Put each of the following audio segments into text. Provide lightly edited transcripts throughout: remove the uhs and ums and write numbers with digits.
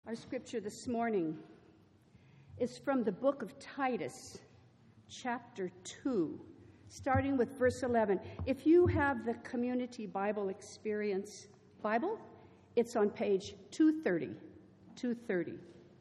Our scripture this morning is from the book of Titus, chapter 2, starting with verse 11. If you have the Community Bible Experience Bible, it's on page 230.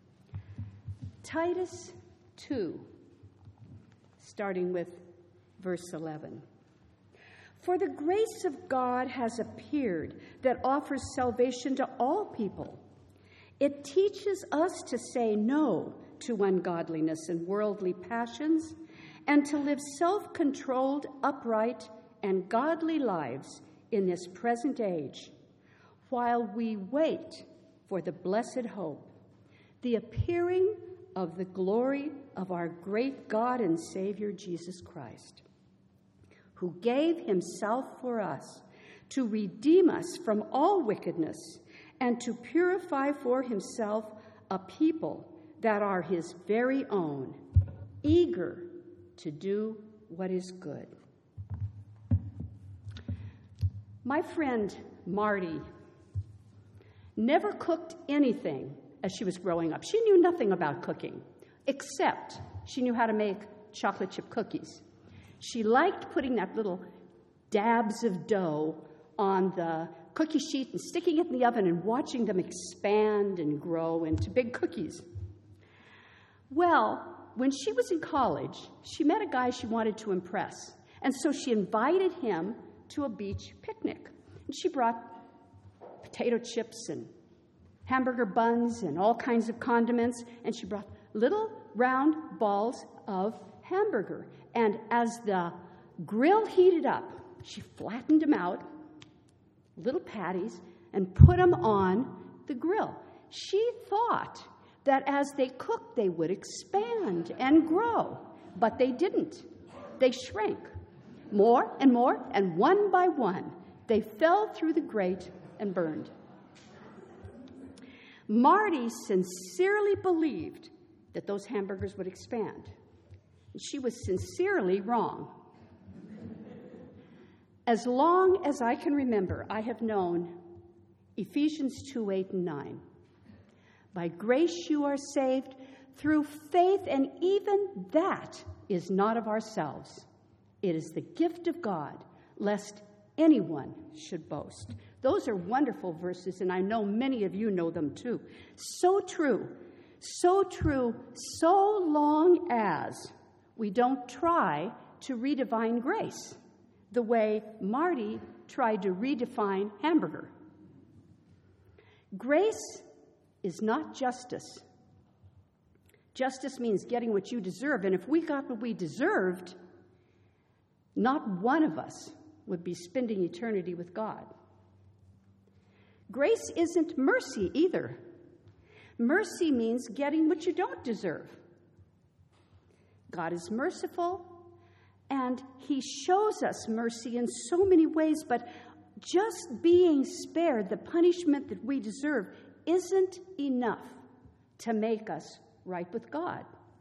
Titus 2, starting with verse 11. For the grace of God has appeared that offers salvation to all people. It teaches us to say no to ungodliness and worldly passions, and to live self-controlled, upright, and godly lives in this present age, while we wait for the blessed hope, the appearing of the glory of our great God and Savior Jesus Christ, who gave himself for us to redeem us from all wickedness and to purify for himself a people that are his very own, eager to do what is good. My friend Marty never cooked anything as she was growing up. She knew nothing about cooking, except she knew how to make chocolate chip cookies. She liked putting that little dabs of dough on the cookie sheet and sticking it in the oven and watching them expand and grow into big cookies. Well, when she was in college, she met a guy she wanted to impress, and so she invited him to a beach picnic. And she brought potato chips and hamburger buns and all kinds of condiments, and she brought little round balls of hamburger. And as the grill heated up, she flattened them out, little patties, and put them on the grill. She thought that as they cooked, they would expand and grow, but they didn't. They shrank more, and one by one, they fell through the grate and burned. Marty sincerely believed that those hamburgers would expand. She was sincerely wrong. As long as I can remember, I have known Ephesians 2, 8, and 9. By grace you are saved through faith, and even that is not of ourselves. It is the gift of God, lest anyone should boast. Those are wonderful verses, and I know many of you know them too. So true, so long as we don't try to redefine grace the way Marty tried to redefine hamburger. Grace is not justice. Justice means getting what you deserve, and if we got what we deserved, not one of us would be spending eternity with God. Grace isn't mercy either. Mercy means getting what you don't deserve. God is merciful, and he shows us mercy in so many ways, but just being spared the punishment that we deserve isn't enough to make us right with God.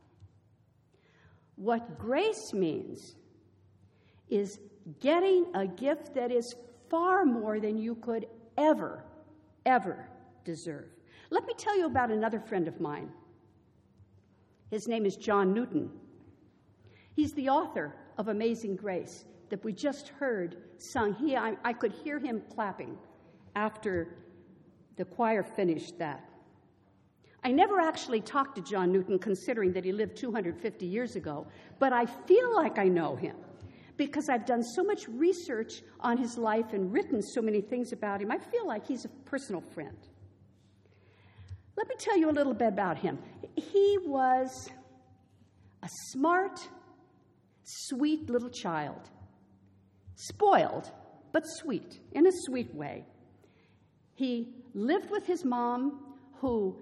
What grace means is getting a gift that is far more than you could ever deserve. Let me tell you about another friend of mine. His name is John Newton. He's the author of Amazing Grace that we just heard sung. I could hear him clapping after the choir finished that. I never actually talked to John Newton, considering that he lived 250 years ago, but I feel like I know him because I've done so much research on his life and written so many things about him. I feel like he's a personal friend. Let me tell you a little bit about him. He was a smart, sweet little child. Spoiled, but sweet, in a sweet way. He lived with his mom, who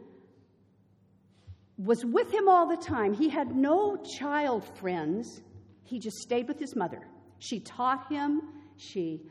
was with him all the time. He had no child friends. He just stayed with his mother. She taught him. She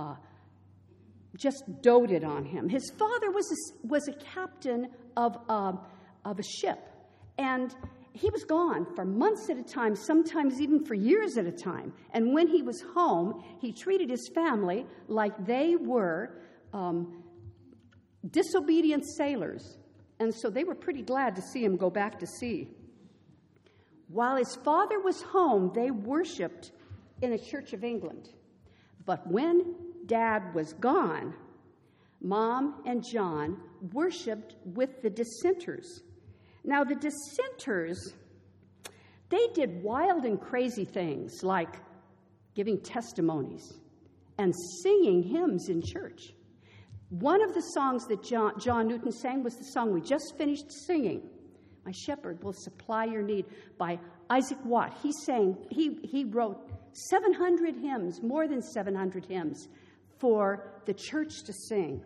just doted on him. His father was a captain of a ship, and he was gone for months at a time, sometimes even for years at a time. And when he was home, he treated his family like they were disobedient sailors And so they were pretty glad to see him go back to sea. While his father was home, they worshiped in a Church of England. But when Dad was gone, Mom and John worshiped with the dissenters. Now, the dissenters, they did wild and crazy things like giving testimonies and singing hymns in church. One of the songs that John Newton sang was the song we just finished singing, "My Shepherd Will Supply Your Need," by Isaac Watt. He wrote 700 hymns, more than 700 hymns, for the church to sing.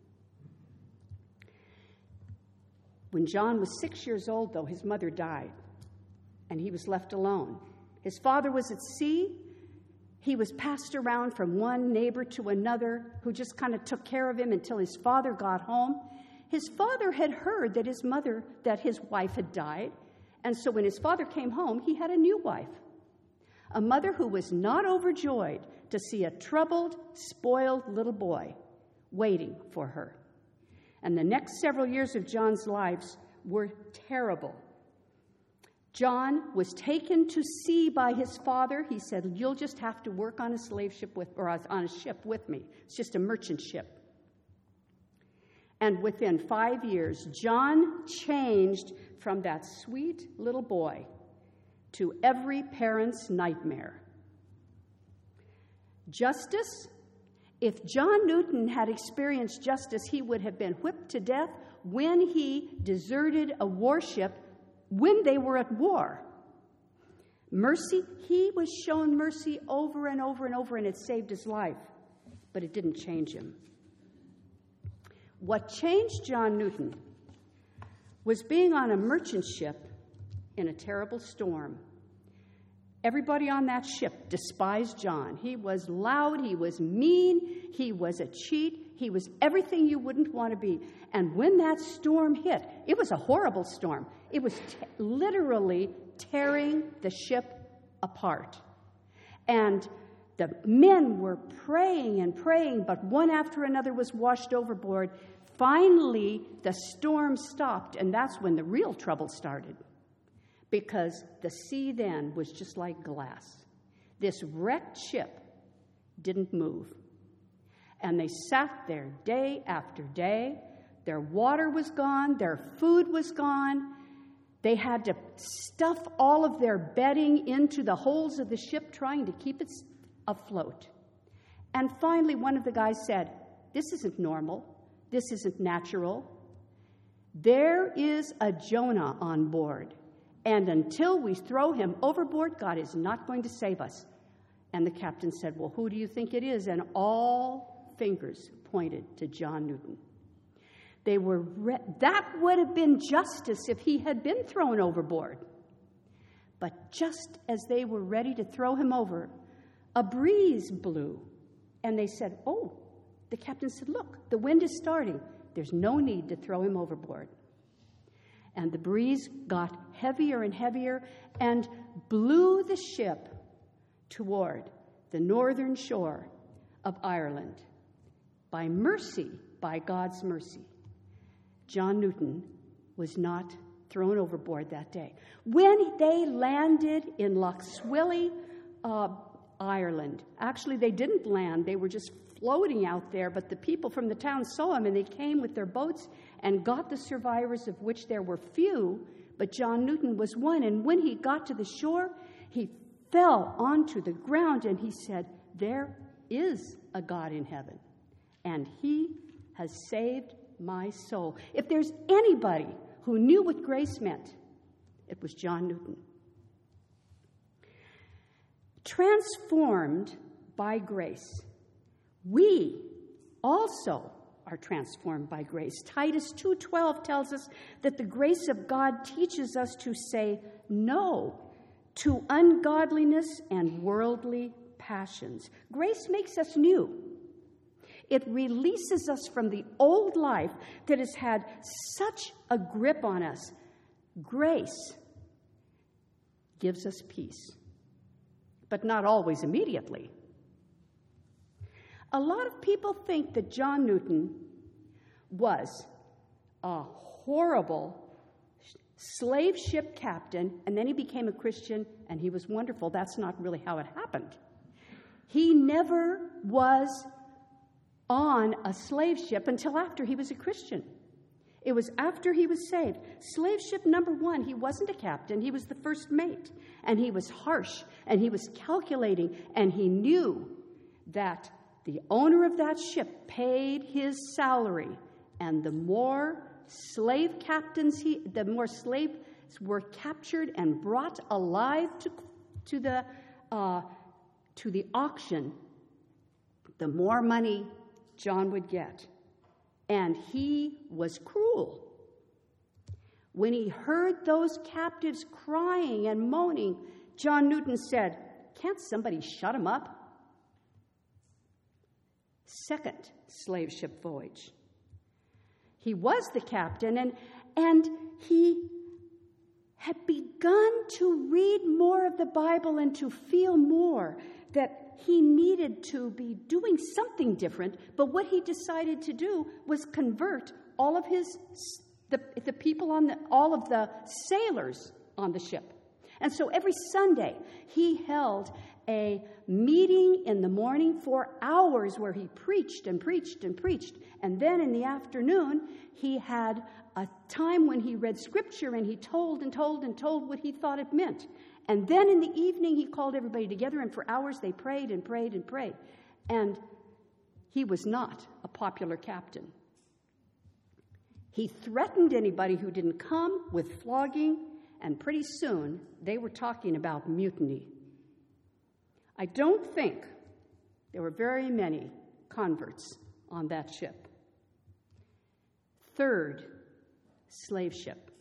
When John was 6 years old, though, his mother died, and he was left alone. His father was at sea. He was passed around from one neighbor to another who just kind of took care of him until his father got home. His father had heard that his wife had died, and so when his father came home, he had a new wife, a mother who was not overjoyed to see a troubled, spoiled little boy waiting for her. And the next several years of John's lives were terrible. John was taken to sea by his father. He said, "You'll just have to work on a slave ship on a ship with me. It's just a merchant ship." And within 5 years, John changed from that sweet little boy to every parent's nightmare. Justice? If John Newton had experienced justice, he would have been whipped to death when he deserted a warship when they were at war. Mercy, he was shown mercy over and over and over, and it saved his life, but it didn't change him. What changed John Newton was being on a merchant ship in a terrible storm. Everybody on that ship despised John. He was loud, he was mean, he was a cheat, he was everything you wouldn't want to be. And when that storm hit, it was a horrible storm. It was literally tearing the ship apart. And the men were praying and praying, but one after another was washed overboard. Finally, the storm stopped, and that's when the real trouble started. Because the sea then was just like glass. This wrecked ship didn't move. And they sat there day after day. Their water was gone. Their food was gone. They had to stuff all of their bedding into the holes of the ship, trying to keep it afloat. And finally, one of the guys said, "This isn't normal. This isn't natural. There is a Jonah on board. And until we throw him overboard, God is not going to save us." And the captain said, "Well, who do you think it is?" And all fingers pointed to John Newton. That would have been justice if he had been thrown overboard. But just as they were ready to throw him over, a breeze blew. And they said, "Oh," the captain said, "Look, the wind is starting. There's no need to throw him overboard." And the breeze got heavier and heavier and blew the ship toward the northern shore of Ireland. By mercy, by God's mercy, John Newton was not thrown overboard that day. When they landed in Lough Swilly, Ireland, actually they didn't land, they were just floating out there, but the people from the town saw them, and they came with their boats and got the survivors, of which there were few, but John Newton was one. And when he got to the shore, he fell onto the ground, and he said, "There is a God in heaven, and he has saved my soul." If there's anybody who knew what grace meant, it was John Newton. Transformed by grace, we also are transformed by grace. Titus 2:12 tells us that the grace of God teaches us to say no to ungodliness and worldly passions. Grace makes us new. It releases us from the old life that has had such a grip on us. Grace gives us peace, but not always immediately. A lot of people think that John Newton was a horrible slave ship captain, and then he became a Christian, and he was wonderful. That's not really how it happened. He never was on a slave ship until after he was a Christian. It was after he was saved. Slave ship number 1, he wasn't a captain, he was the first mate. And he was harsh, and he was calculating, and he knew that the owner of that ship paid his salary. And the more slave captains, the more slaves were captured and brought alive to the auction, the more money John would get. And he was cruel. When he heard those captives crying and moaning, John Newton said, "Can't somebody shut them up?" Second slave ship voyage. He was the captain, and he had begun to read more of the Bible and to feel more that he needed to be doing something different. But what he decided to do was convert all of the people all of the sailors on the ship. And so every Sunday he held a meeting in the morning for hours where he preached and preached and preached. And then in the afternoon, he had a time when he read scripture and he told and told and told what he thought it meant. And then in the evening, he called everybody together, and for hours they prayed and prayed and prayed. And he was not a popular captain. He threatened anybody who didn't come with flogging, and pretty soon they were talking about mutiny. I don't think there were very many converts on that ship. Third slave ship.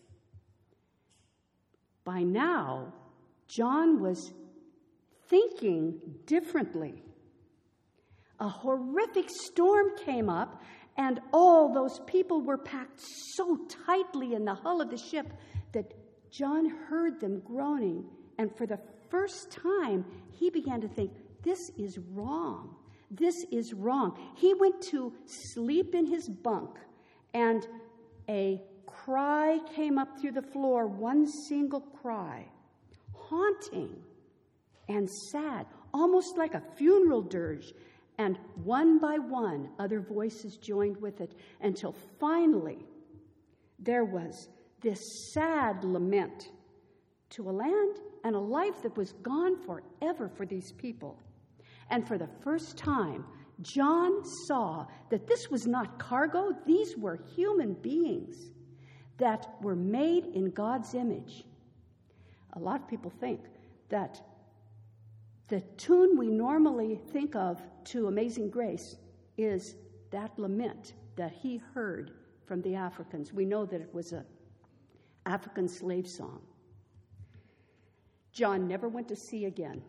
By now, John was thinking differently. A horrific storm came up, and all those people were packed so tightly in the hull of the ship that John heard them groaning. And for the first time, he began to think, this is wrong. This is wrong. He went to sleep in his bunk, and a cry came up through the floor, one single cry, haunting and sad, almost like a funeral dirge. And one by one, other voices joined with it, until finally there was this sad lament to a land and a life that was gone forever for these people. And for the first time, John saw that this was not cargo. These were human beings that were made in God's image. A lot of people think that the tune we normally think of to Amazing Grace is that lament that he heard from the Africans. We know that it was an African slave song. John never went to sea again.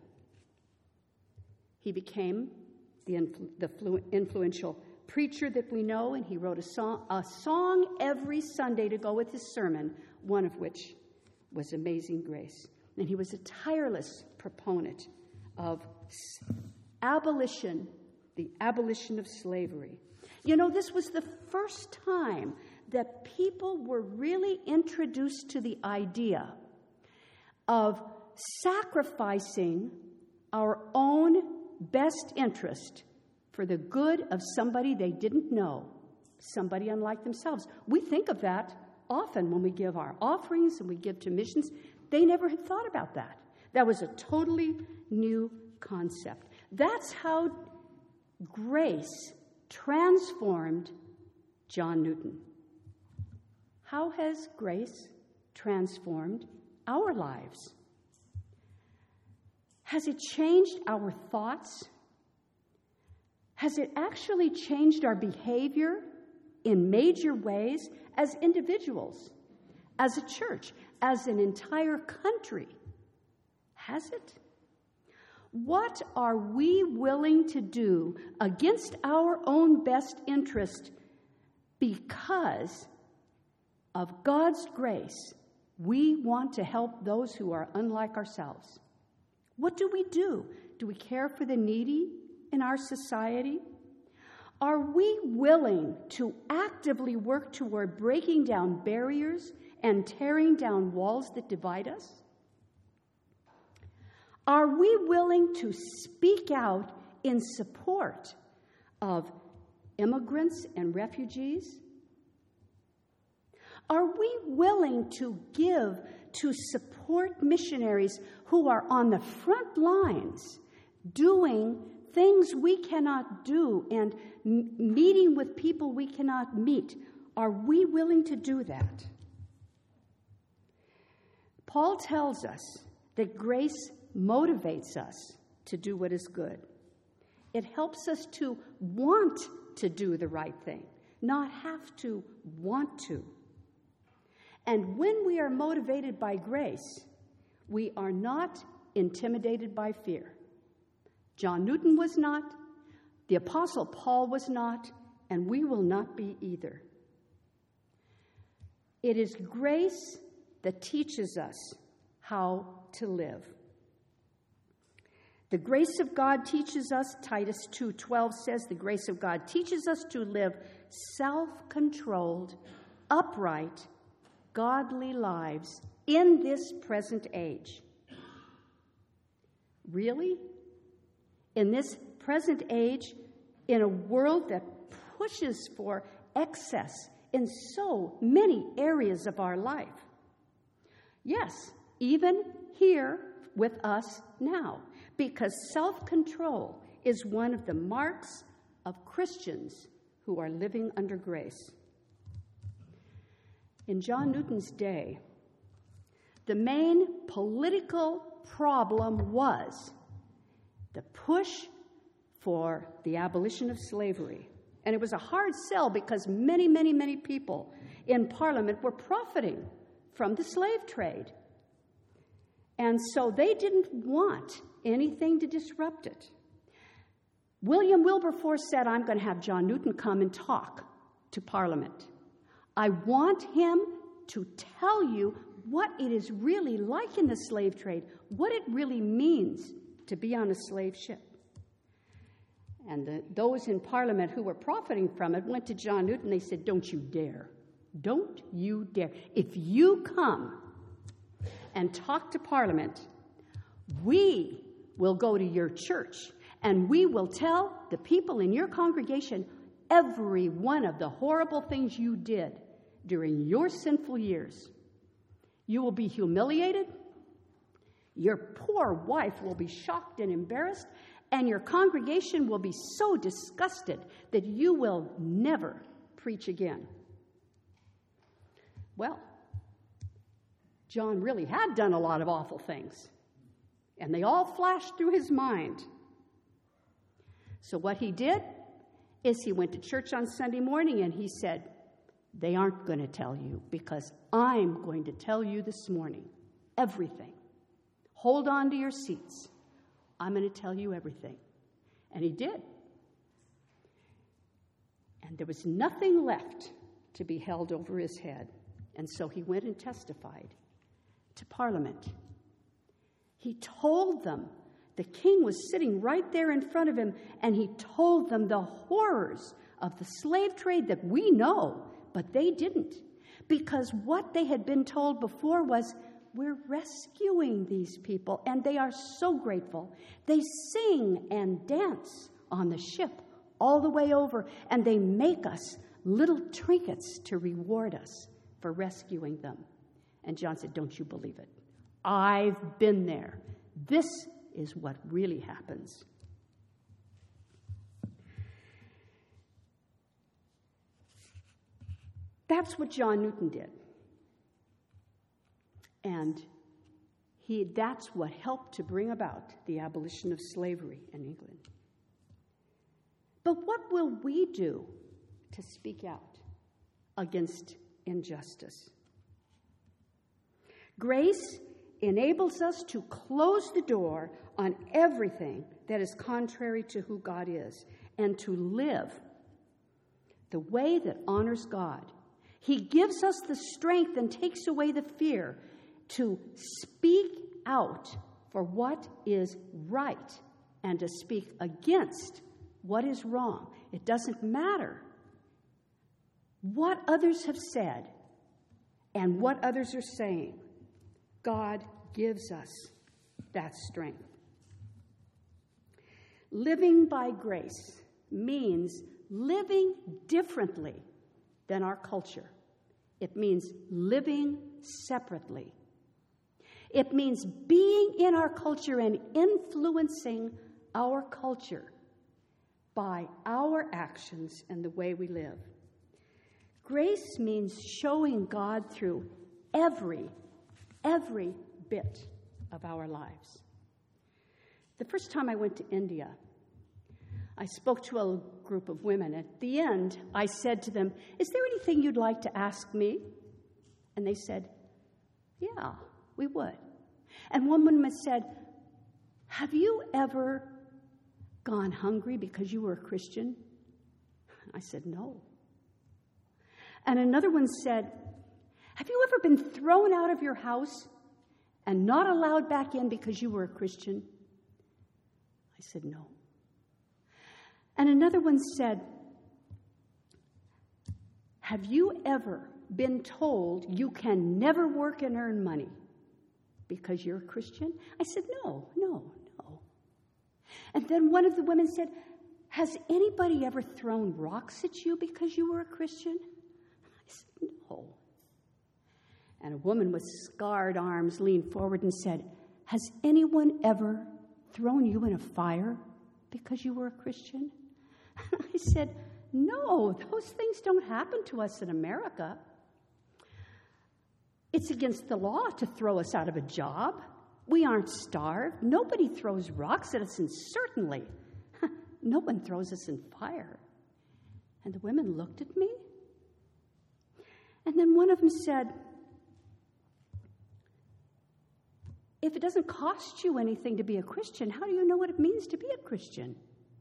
He became the influential preacher that we know, and he wrote a song every Sunday to go with his sermon, one of which was Amazing Grace. And he was a tireless proponent of abolition, the abolition of slavery. You know, this was the first time that people were really introduced to the idea of sacrificing our own best interest for the good of somebody they didn't know, somebody unlike themselves. We think of that often when we give our offerings and we give to missions. They never had thought about that. That was a totally new concept. That's how grace transformed John Newton. How has grace transformed our lives? Has it changed our thoughts? Has it actually changed our behavior in major ways as individuals, as a church, as an entire country? Has it? What are we willing to do against our own best interest because of God's grace? We want to help those who are unlike ourselves. What do we do? Do we care for the needy in our society? Are we willing to actively work toward breaking down barriers and tearing down walls that divide us? Are we willing to speak out in support of immigrants and refugees? Are we willing to give to support missionaries who are on the front lines doing things we cannot do and meeting with people we cannot meet? Are we willing to do that? Paul tells us that grace motivates us to do what is good. It helps us to want to do the right thing, not have to want to. And when we are motivated by grace, we are not intimidated by fear. John Newton was not, the Apostle Paul was not, and we will not be either. It is grace that teaches us how to live. The grace of God teaches us, Titus 2:12 says, the grace of God teaches us to live self-controlled, upright, godly lives in this present age. Really? In this present age, in a world that pushes for excess in so many areas of our life. Yes, even here with us now, because self-control is one of the marks of Christians who are living under grace. In John Newton's day, the main political problem was the push for the abolition of slavery. And it was a hard sell because many, many, many people in Parliament were profiting from the slave trade. And so they didn't want anything to disrupt it. William Wilberforce said, I'm going to have John Newton come and talk to Parliament. I want him to tell you what it is really like in the slave trade, what it really means to be on a slave ship. And those in Parliament who were profiting from it went to John Newton. They said, don't you dare. Don't you dare. If you come and talk to Parliament, we will go to your church and we will tell the people in your congregation every one of the horrible things you did during your sinful years. You will be humiliated. Your poor wife will be shocked and embarrassed, and your congregation will be so disgusted that you will never preach again. Well, John really had done a lot of awful things, and they all flashed through his mind. So what he did is he went to church on Sunday morning and he said, they aren't going to tell you because I'm going to tell you this morning everything. Hold on to your seats. I'm going to tell you everything. And he did. And there was nothing left to be held over his head. And so he went and testified to Parliament. He told them, the king was sitting right there in front of him, and he told them the horrors of the slave trade that we know, but they didn't. Because what they had been told before was, we're rescuing these people, and they are so grateful. They sing and dance on the ship all the way over, and they make us little trinkets to reward us for rescuing them. And John said, don't you believe it? I've been there. This is what really happens. That's what John Newton did. And that's what helped to bring about the abolition of slavery in England. But what will we do to speak out against injustice? Grace enables us to close the door on everything that is contrary to who God is and to live the way that honors God. He gives us the strength and takes away the fear to speak out for what is right and to speak against what is wrong. It doesn't matter what others have said and what others are saying. God gives us that strength. Living by grace means living differently than our culture. It means living separately. It means being in our culture and influencing our culture by our actions and the way we live. Grace means showing God through every bit of our lives. The first time I went to India, I spoke to a group of women. At the end, I said to them, "Is there anything you'd like to ask me?" And they said, "Yeah, we would." And one woman said, "Have you ever gone hungry because you were a Christian?" I said, "No." And another one said, "Have you ever been thrown out of your house and not allowed back in because you were a Christian?" I said, "No." And another one said, "Have you ever been told you can never work and earn money because you're a Christian?" I said, "No. And then one of the women said, "Has anybody ever thrown rocks at you because you were a Christian?" I said, "No." And a woman with scarred arms leaned forward and said, "Has anyone ever thrown you in a fire because you were a Christian?" I said, "No, those things don't happen to us in America. It's against the law to throw us out of a job. We aren't starved. Nobody throws rocks at us, and certainly no one throws us in fire." And the women looked at me. And then one of them said, "If it doesn't cost you anything to be a Christian, how do you know what it means to be a Christian?"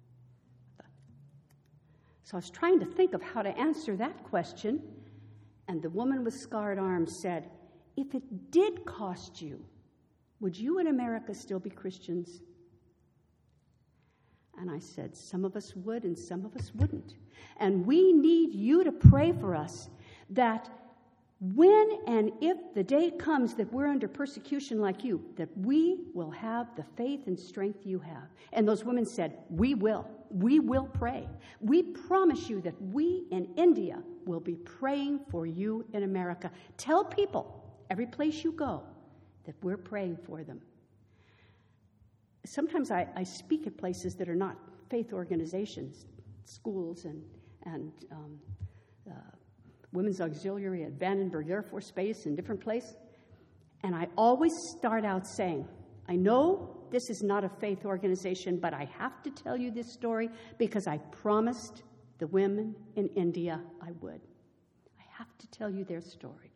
So I was trying to think of how to answer that question. And the woman with scarred arms said, "If it did cost you, would you in America still be Christians?" And I said, "Some of us would and some of us wouldn't. And we need you to pray for us that when and if the day comes that we're under persecution like you, that we will have the faith and strength you have." And those women said, "We will. We will pray. We promise you that we in India will be praying for you in America. Tell people, every place you go, that we're praying for them." Sometimes I speak at places that are not faith organizations, schools and Women's Auxiliary at Vandenberg Air Force Base and different places. And I always start out saying, "I know this is not a faith organization, but I have to tell you this story because I promised the women in India I would. I have to tell you their story."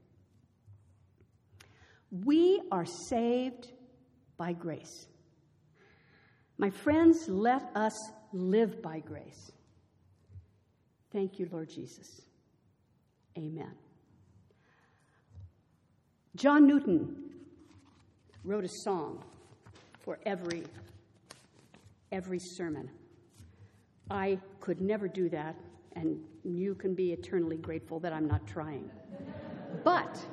We are saved by grace. My friends, let us live by grace. Thank you, Lord Jesus. Amen. John Newton wrote a song for every sermon. I could never do that, and you can be eternally grateful that I'm not trying. But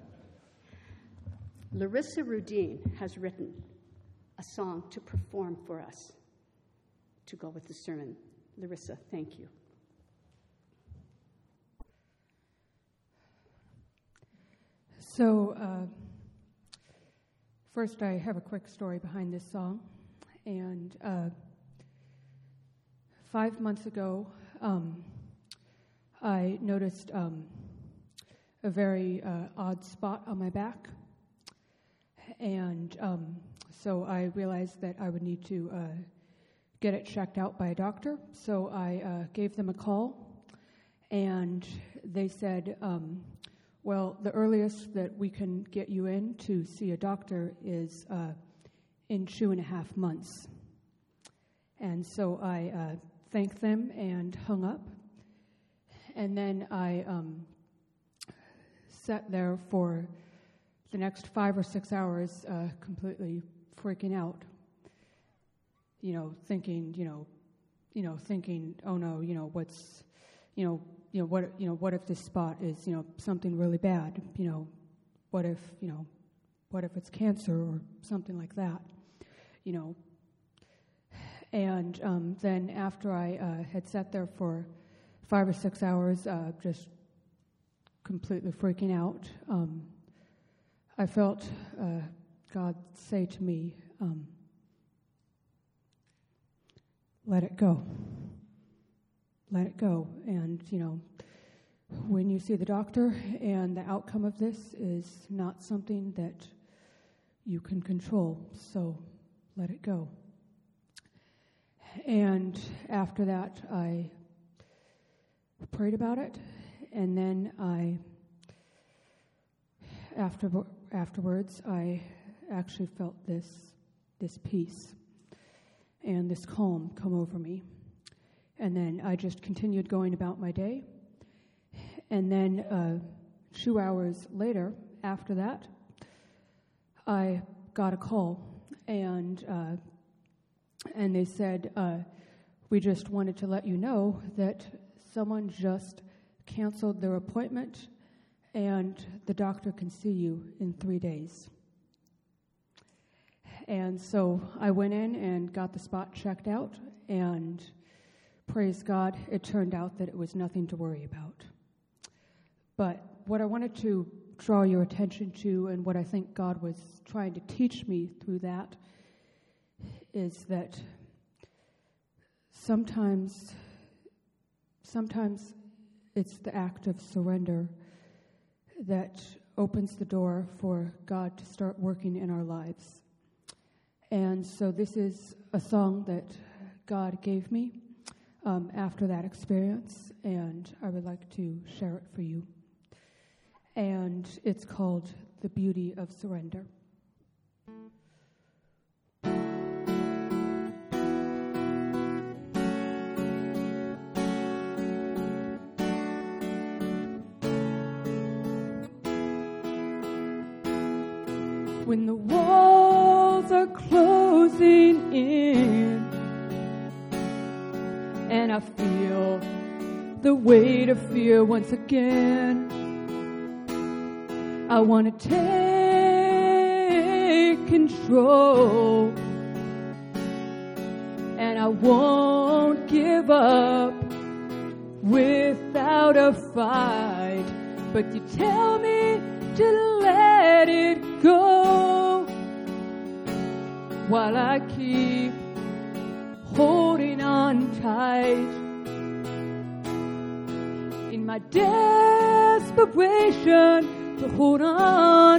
Larissa Rudin has written a song to perform for us to go with the sermon. Larissa, thank you. So, first I have a quick story behind this song. And 5 months ago, I noticed a very odd spot on my back. And so I realized that I would need to get it checked out by a doctor. So I gave them a call, and they said, well, the earliest that we can get you in to see a doctor is in 2.5 months. And so I thanked them and hung up. And then I sat there for the next 5 or 6 hours completely freaking out, thinking, thinking, oh no, what's, what if this spot is, something really bad? What if it's cancer or something like that? And then after I had sat there for 5 or 6 hours, just completely freaking out, I felt God say to me, let it go. Let it go. And, when you see the doctor and the outcome of this is not something that you can control, so let it go. And after that, I prayed about it, and then afterwards, I actually felt this peace and this calm come over me. And then I just continued going about my day. And then 2 hours later, after that, I got a call, and they said, we just wanted to let you know that someone just canceled their appointment, and the doctor can see you in 3 days. And so I went in and got the spot checked out, and praise God, it turned out that it was nothing to worry about. But what I wanted to draw your attention to, and what I think God was trying to teach me through that, is that sometimes it's the act of surrender that opens the door for God to start working in our lives. And so this is a song that God gave me after that experience, and I would like to share it for you. And it's called The Beauty of Surrender. When the walls are closing in and I feel the weight of fear once again, I want to take control, and I won't give up without a fight. But you tell me to let it go while I keep holding on tight. In my desperation to hold on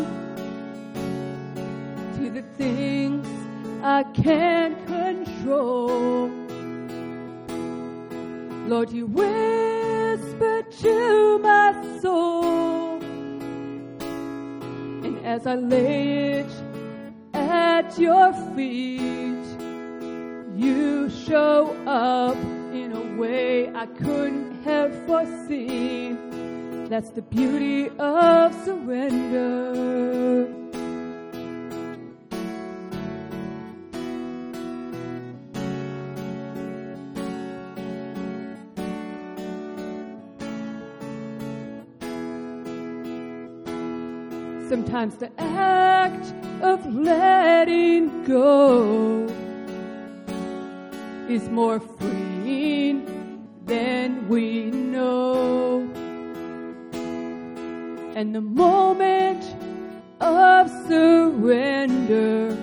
to the things I can't control, Lord, you whisper to my soul, and as I lay it at your feet, you show up in a way I couldn't have foreseen. That's the beauty of surrender. Sometimes the act of letting go is more freeing than we know. And the moment of surrender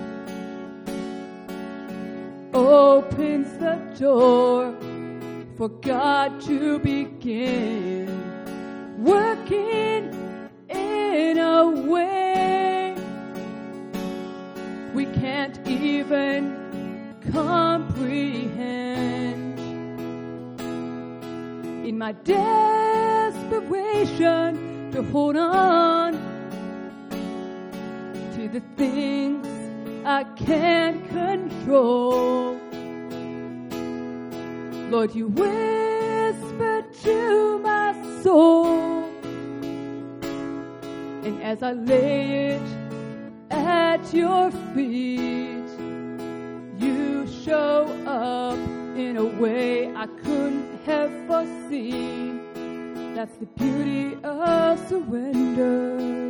opens the door for God to begin working in a way we can't even comprehend. In my desperation to hold on to the things I can't control, Lord, you whisper to my soul, and as I lay it at your feet, you show up in a way I couldn't have foreseen. That's the beauty of surrender.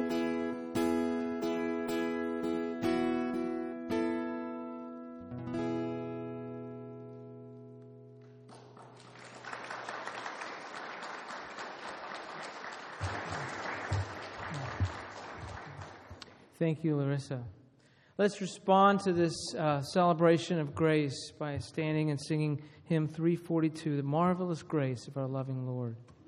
Thank you, Larissa. Let's respond to this celebration of grace by standing and singing hymn 342, The Marvelous Grace of Our Loving Lord.